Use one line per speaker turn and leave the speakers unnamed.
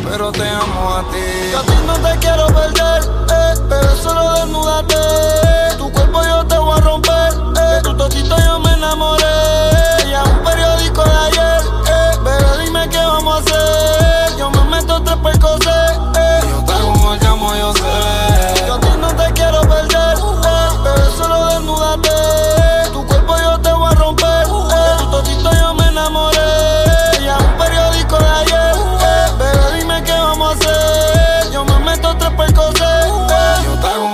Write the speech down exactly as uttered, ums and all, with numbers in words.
pero te amo a ti. A ti no te quiero perder, eh, bebé, solo desnúdate. Tu cuerpo yo te voy a romper.